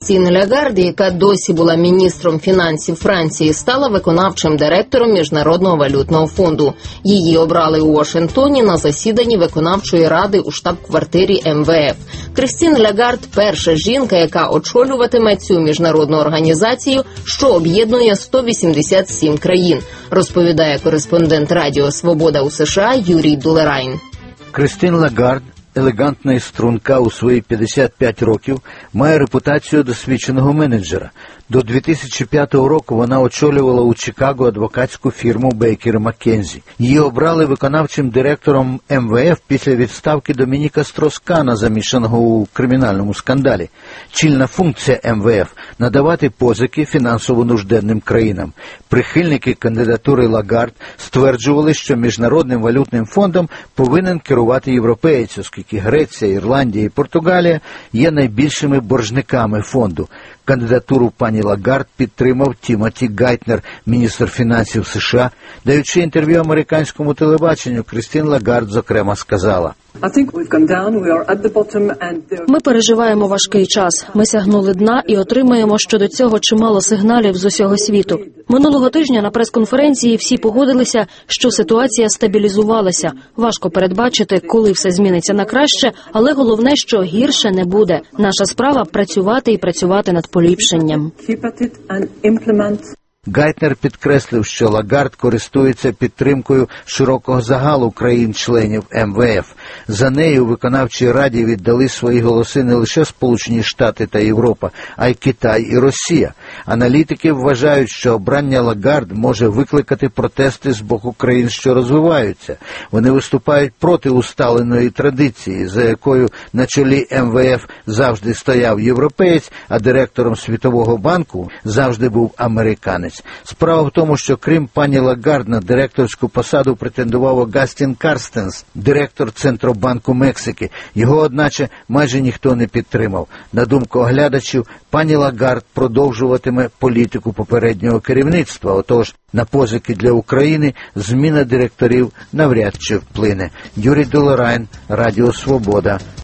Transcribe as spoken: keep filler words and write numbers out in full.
Крістін Лягард, яка досі була міністром фінансів Франції, стала виконавчим директором Міжнародного валютного фонду. Її обрали у Вашингтоні на засіданні виконавчої ради у штаб-квартирі ем ве еф. Крістін Лягард – перша жінка, яка очолюватиме цю міжнародну організацію, що об'єднує сто вісімдесят сім країн, розповідає кореспондент Радіо Свобода у США Юрій Дулерайн. Крістін Лягард, елегантна і струнка у свої п'ятдесят п'ять років, має репутацію досвідченого менеджера. До дві тисячі п'ятого року вона очолювала у Чикаго адвокатську фірму Бейкер і Маккензі. Її обрали виконавчим директором ем ве еф після відставки Домініка Строскана, замішаного у кримінальному скандалі. Чільна функція ем ве еф – надавати позики фінансово нужденним країнам. Прихильники кандидатури Лягард стверджували, що Міжнародним валютним фондом повинен керувати європеєць, оскільки Греція, Ірландія і Португалія є найбільшими боржниками фонду. Кандидатуру пані Лягард підтримав Тімоті Гайтнер, міністр фінансів США. Даючи інтерв'ю американському телебаченню, Крістін Лягард, зокрема, сказала: Ми переживаємо важкий час. Ми сягнули дна і отримаємо щодо цього чимало сигналів з усього світу. Минулого тижня на прес-конференції всі погодилися, що ситуація стабілізувалася. Важко передбачити, коли все зміниться на краще, але головне, що гірше не буде. Наша справа – працювати і працювати над поліпшенням. Гайтнер підкреслив, що Лягард користується підтримкою широкого загалу країн-членів ем ве еф. За нею у виконавчій раді віддали свої голоси не лише Сполучені Штати та Європа, а й Китай і Росія. Аналітики вважають, що обрання Лягард може викликати протести з боку країн, що розвиваються. Вони виступають проти усталеної традиції, за якою на чолі ем ве еф завжди стояв європеєць, а директором Світового банку завжди був американець. Справа в тому, що крім пані Лягард на директорську посаду претендував Агастін Карстенс, директор Центробанку Мексики. Його, одначе, майже ніхто не підтримав. На думку оглядачів, пані Лягард продовжуватиме політику попереднього керівництва. Отож, на позики для України зміна директорів навряд чи вплине. Юрій Дулерайн, Радіо Свобода.